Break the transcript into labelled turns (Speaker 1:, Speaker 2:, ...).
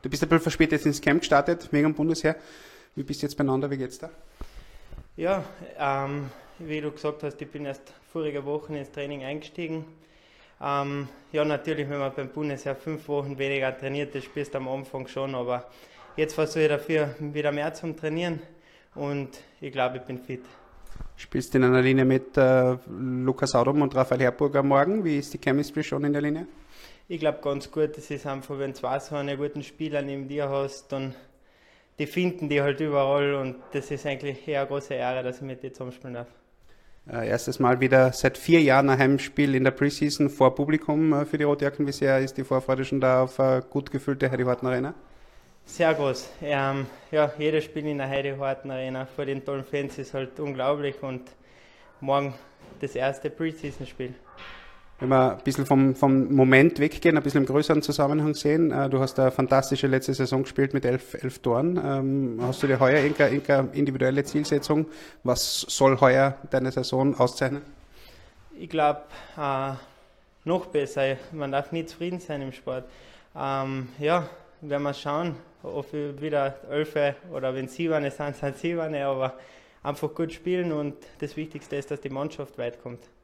Speaker 1: Du bist ein bisschen verspätet ins Camp gestartet, wegen dem Bundesheer. Wie bist du jetzt beieinander? Wie geht's da?
Speaker 2: Ja, wie du gesagt hast, ich bin erst vorige Woche ins Training eingestiegen. Ja, natürlich, wenn man beim Bundesheer 5 Wochen weniger trainiert, das spielst du am Anfang schon, aber jetzt versuche ich dafür wieder mehr zum Trainieren und ich glaube, ich bin fit.
Speaker 1: Spielst du in einer Linie mit Lukas Audum und Raphael Herburger morgen? Wie ist die Chemistry schon in der Linie?
Speaker 2: Ich glaube ganz gut, das ist einfach, wenn du zwei so einen guten Spieler neben dir hast, dann die finden die halt überall und das ist eigentlich eher eine große Ehre, dass ich mit dir zusammenspielen darf.
Speaker 1: Erstes Mal wieder seit 4 Jahren ein Heimspiel in der Preseason vor Publikum für die Rotjacken. Wie sehr ist die Vorfreude schon da auf eine gut gefüllte Heidi-Horten Arena?
Speaker 2: Sehr groß. Ja, jedes Spiel in der Heidi-Horten Arena vor den tollen Fans ist halt unglaublich und morgen das erste Preseason-Spiel.
Speaker 1: Wenn wir ein bisschen vom Moment weggehen, ein bisschen im größeren Zusammenhang sehen, du hast eine fantastische letzte Saison gespielt mit 11 Toren. Hast du dir heuer irgendeine individuelle Zielsetzung? Was soll heuer deine Saison auszeichnen?
Speaker 2: Ich glaube, noch besser. Man darf nie zufrieden sein im Sport. Werden wir schauen, ob wir wieder 11 oder wenn 7 sind, sind 7, aber einfach gut spielen und das Wichtigste ist, dass die Mannschaft weit kommt.